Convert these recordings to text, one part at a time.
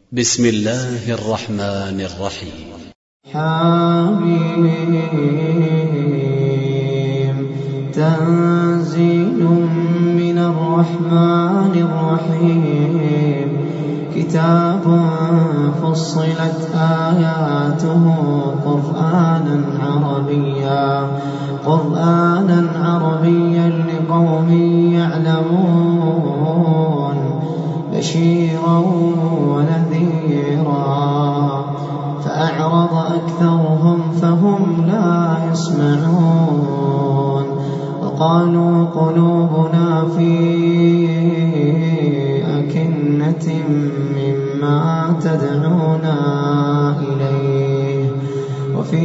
بسم الله الرحمن الرحيم. حميم تنزيل من الرحمن الرحيم كتاب فصلت آياته قرآنا عربيا لقوم يعلمون بشيرا ونذيرا فأعرض أكثرهم فهم لا يسمعون وقالوا قلوبنا في أكنة مما تدعونا إليه وفي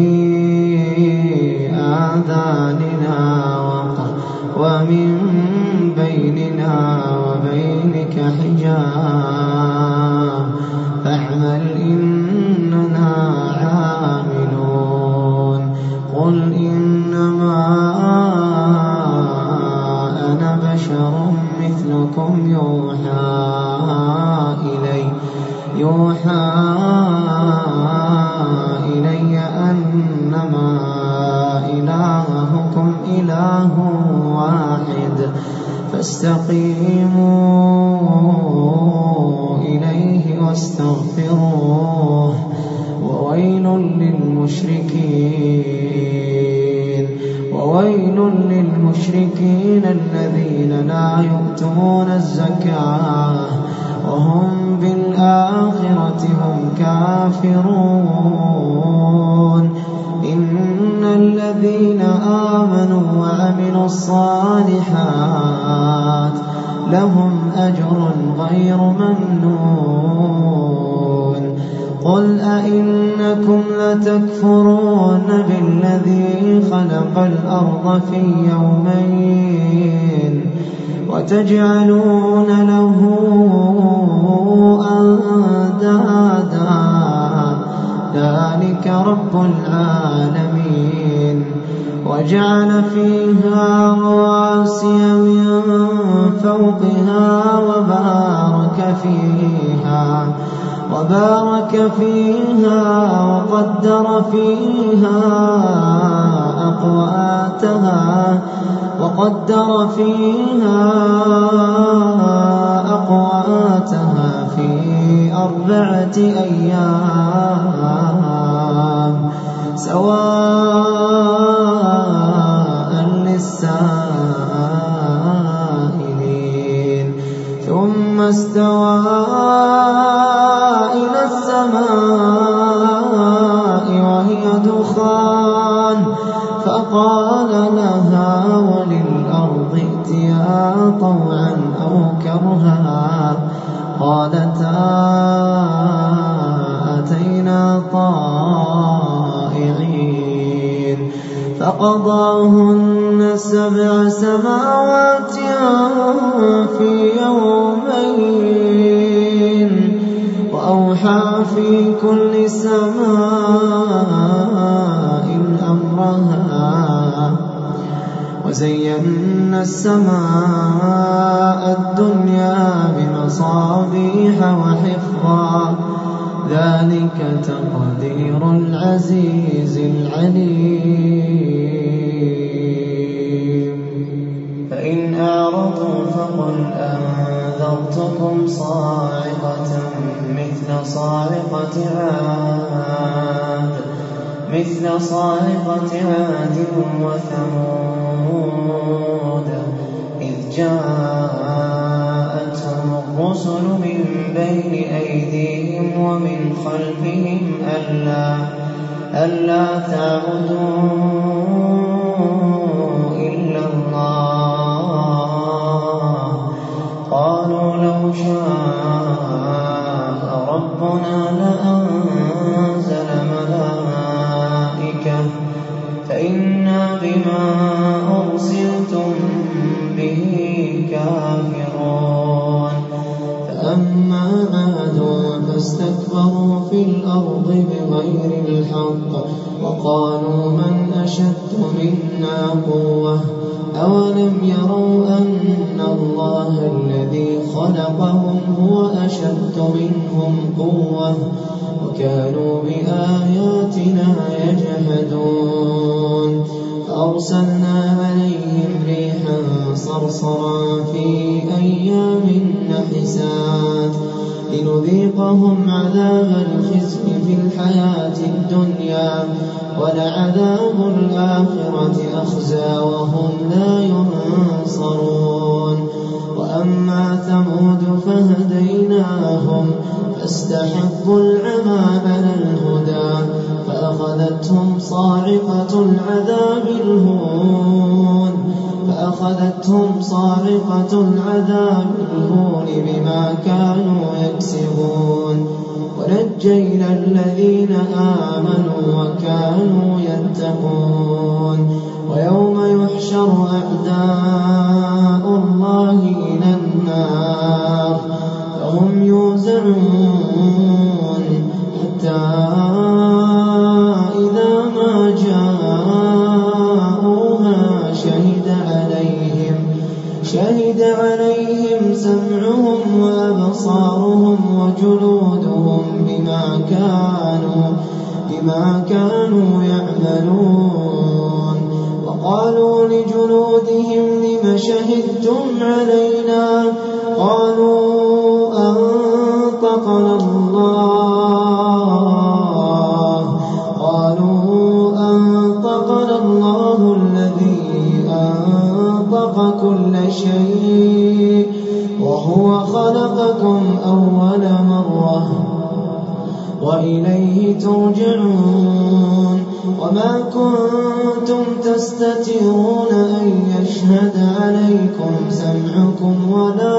آذاننا وقر ومن بيننا وبينك حجاب فاعمل إننا عاملون قل إنما أنا بشر مثلكم يوحى إلي أنما إلهكم إله واحد فاستقيموا إليه واستغفروه وويل للمشركين الذين لا يؤتون الزكاة وهم بالآخرة هم كافرون إن الذين آمنوا وعملوا الصالحات لهم أجر غير ممنون قل أئنكم لتكفرون بالذي خلق الأرض في يومين وتجعلون له أندادا ذلك رب العالمين وجعل فيها رواسي من فوقها وبارك فيها وقدر فيها أقواتها في 4 أيام سواء للسائلين ثم استوى إلى السماء وهي دخان فقال لها وللأرض ائتيا طوعا أو كرها قالتا أتينا طائعين فقضاهن 7 سماوات في يومين وأوحى في كل سماء أمرها وزينا السماء الدنيا بمصابيح وحفظا ذلك تقدير العزيز العليم فإن أعرضوا فقل أنذرتكم صاعقة مثل صاعقة عاد وثمود إذ جاءتهم الرسل من بين أيديهم ومن خلفهم ألا تعبدوا إلا الله قالوا لو شاء ربنا لأنزل ملائكة فإنا بما أرسلتم به كافرون فأما عاد فاستكبروا في الأرض بغير الحق وقالوا من أشد منا قوة أولم يروا أن الله الذي خلقهم هو أشد منهم قوة وكانوا بآياتنا يجحدون فأرسلنا عليهم ريحا صرصرا في أيام نحسات لنذيقهم عذاب الخزي في الحياة الدنيا ولعذاب الآخرة أخزى وهم لا ينصرون وأما ثمود فهديناهم فاستحبوا العمى على الهدى فأخذتهم صاعقة العذاب الهون بما كانوا يكسبون ونجينا الذين آمنوا وكانوا يتقون ويوم يحشر أعداء الله إلى النار فهم يوزعون حتى إذا ما جاءوها شهد عليهم سمعهم وأبصارهم وجلودهم بما كانوا يعملون وقالوا لجلودهم لم شهدتم علينا قالوا أنطقنا الله الذي أنطق كل شيء وهو خلقكم أول مرة وإليه ترجعون وما كنتم تستترون أن يشهد عليكم سمعكم ولا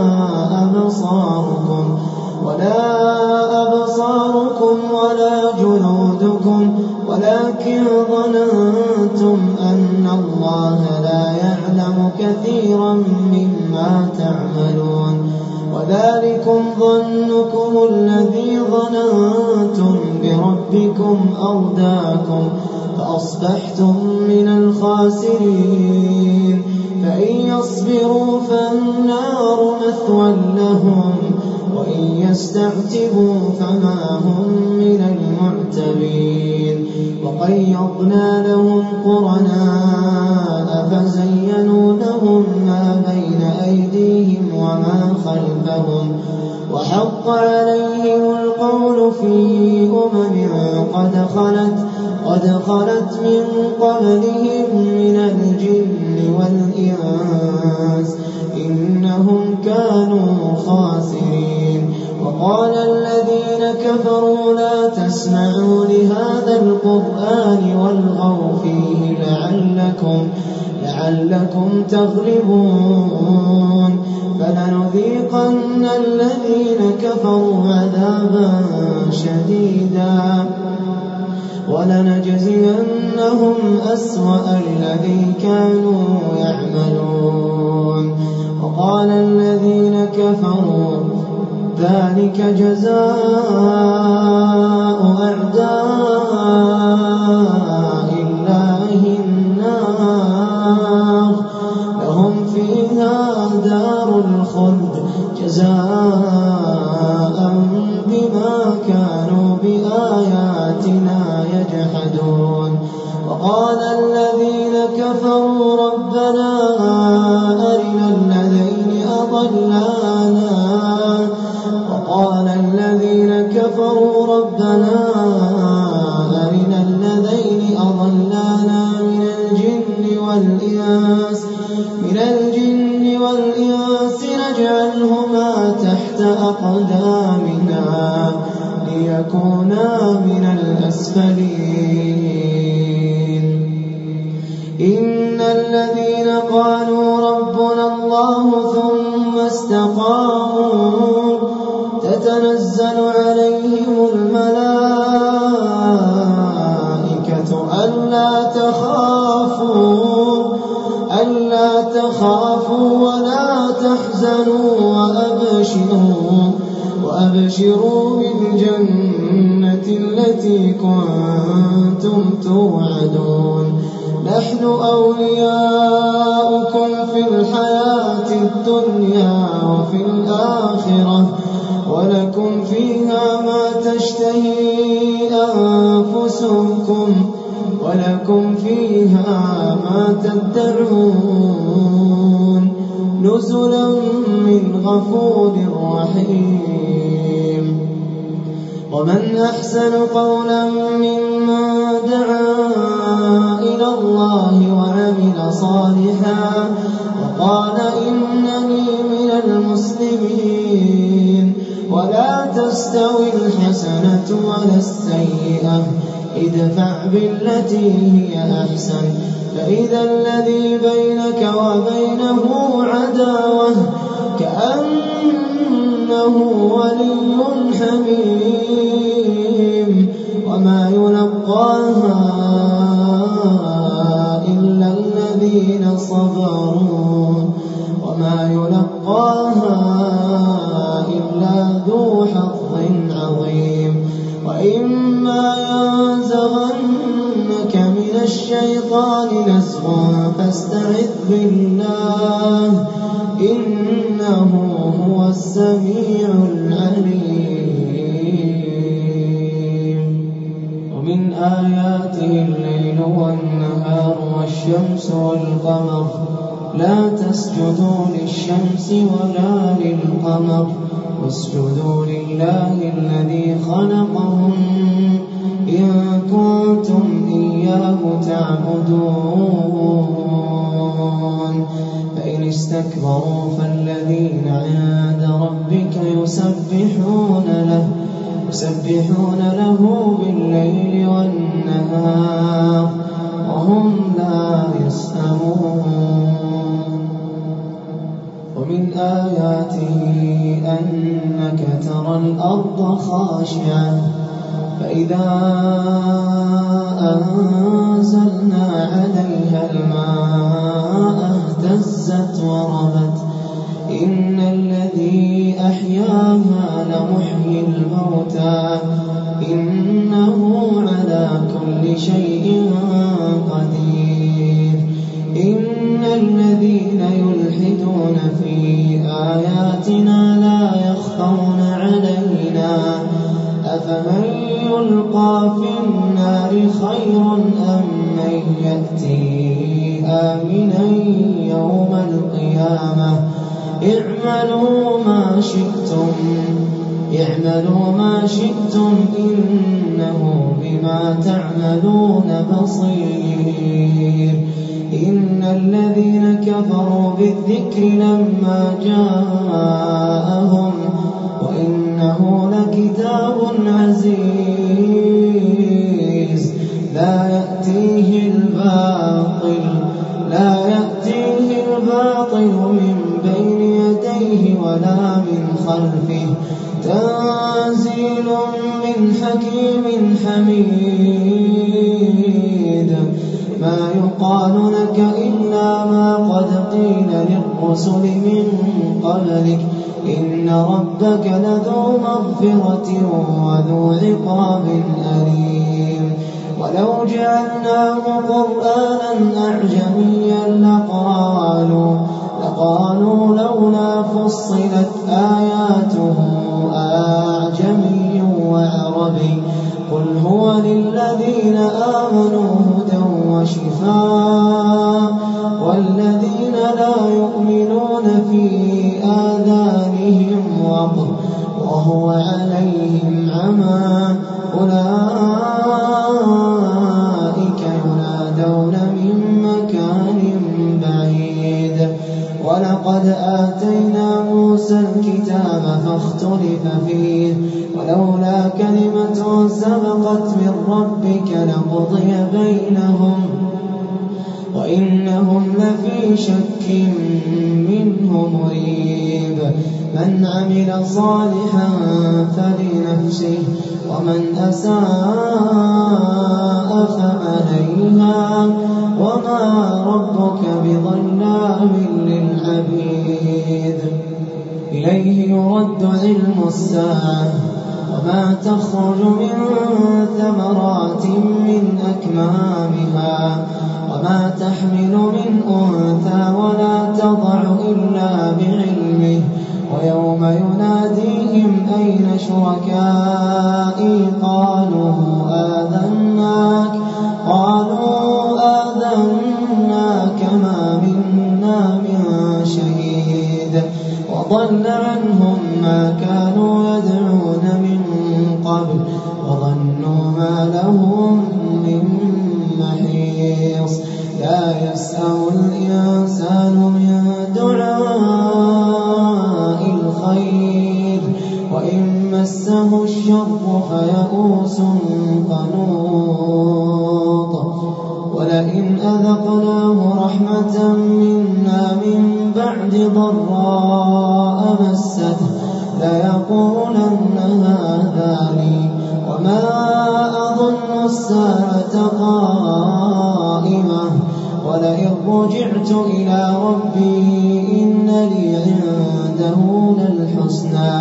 أبصاركم ولا جلودكم ولكن ظننتم أن الله لا يعلم كثيرا مما تعملون وذلكم ظنكم الذي ظننتم بربكم أرداكم فأصبحتم من الخاسرين فإن يصبروا فالنار مثوى لهم وإن يستعتبوا فما هم من المعتبين وقيضنا لهم قرناء فزينوا لهم ما بين أيديهم وما خلفهم وحق عليهم القول في قد خلت من قبلهم من الجن والإنس إنهم كانوا خاسرين وقال الذين كفروا لا تسمعوا لهذا القرآن والغوا فيه لعلكم تغلبون فلنذيقن الذين كفروا عذابا شديدا ولنجزينهم أسوأ الذي كانوا يعملون وقال الذين كفروا ذلك جزاء أعداء الله النار لهم فيها دار الخلد جزاء بما كانوا بآياتنا يجحدون وقال الذين كفروا ربنا أرنا الذين أضلانا من الجن والإنس نجعلهما تحت أقدامنا ليكونا من الأسفلين إن الذين قالوا ربنا الله ثم استقاموا تتنزل عليهم الملائكة ألا تخافوا ولا تحزنوا وأبشروا بالجنة التي كنتم توعدون نحن أولياؤكم في الحياة الدنيا وفي الآخرة ولكم فيها ما تشتهي أنفسكم ولكم فيها ما تدعون نزلا من غفور رحيم. ومن أحسن قولا ممن دعا إلى الله وعمل صالحا وقال إنني من المسلمين. ولا تستوي الحسنة ولا السيئة ادفع بالتي هي أحسن فإذا الذي بينك وبينه عداوة كأنه ولي حميم. وما يلقاها إلا الذين صبروا وما يلقاها إلا ذو حظ عظيم. وإما ينزغنك من الشيطان نزغ فاستعذ بالله إنه هو السميع العليم. ومن آياته الليل والنهار والشمس والقمر لا تسجدوا للشمس ولا للقمر واسجدوا لله الذي خلقهم إن كنتم إياه تعبدون. فإن استكبروا فالذين عند ربك يسبحون له بالليل والنهار وهم لا يسأمون. ومن آياته أنك ترى الأرض خاشعة فإذا أنزلنا عليها الماء اهتزت وربت إن الذي أحياها لمحيي الموتى إنه على كل شيء قدير. إن الذين يلحدون في آياتنا لا يخفون علينا أفمن يلقى في النار خير أم من يأتي آمنا يوم القيامة اعملوا ما شئتم إنه بما تعملون بصير. إن الذين كفروا بالذكر لما جاءهم وإنه لكتاب عزيز لا يأتيه الباطل من بين يديه ولا من خلفه تنزيل من حكيم حميد. ما يقال لك إلا ما قد قيل للرسل من قبلك إن ربك لذو مغفرة وذو عقاب أليم. ولو جعلناه قرآنا أعجميا لقالوا لولا فصلت آياته أعجمي وعربي قل هو للذين آمنوا هدى وشفاء والذين لا يؤمنون في آذانهم وقر وهو عليهم عمى أولئك ينادون من مكان بعيد. ولقد آتينا موسى الكتاب فاختلف فيه ولولا كلمة سبقت من ربك لقضي بينهم وإنهم لفي شك منه مريب. من عمل صالحا فلنفسه ومن أساء فعليها وما ربك بظلام للعبيد. إليه يرد علم الساعة وما تخرج من ثمرات من أكمامها وما تحمل من أنثى ولا تضع إلا بعلمه ويوم يناديهم أين شركائي قالوا آذناك ما منا من شهيد وضل عنهم ما كانوا يدعون من قبل وظنوا ما لهم من محيص لا يسأم الإنسان من دعاء الخير وإن مسه الشر فيئوس قنوط ولئن أذقناه رحمة منا من بعد ضراء مسته ليقولن هذا لي وما أظن الساعة قائمة ولئن رجعت إلى ربي إن لي عنده للحسنى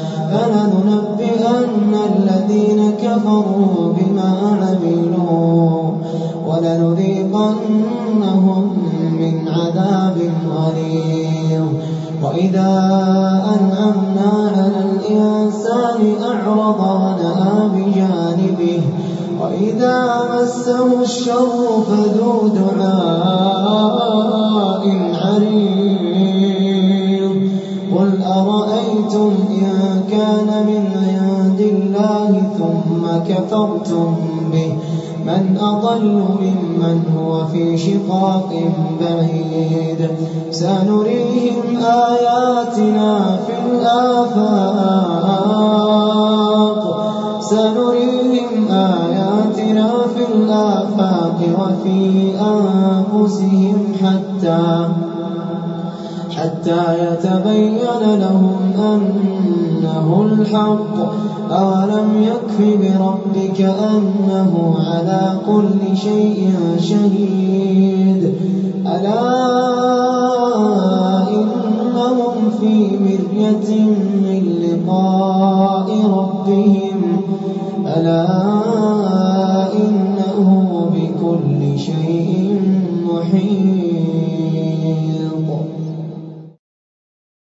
فلننبئن الذين كفروا بما عملوا ولنذيقنهم من عذاب غليظ وإذا أنعمنا على الإنسان أعرض ونأى بجانبه وإذا مسه الشر فذو دعاء عريض قل أرأيتم إن كان من عند الله ثم كفرتم به من أضل ممن هو في شقاق بعيد سنريهم آياتنا في الآفاق وفي أنفسهم حتى يتبين لهم أنه الحق أولم يكف بربك أنه على كل شيء شهيد ألا إنهم في مرية من لقاء ربهم ألا إنه بكل شيء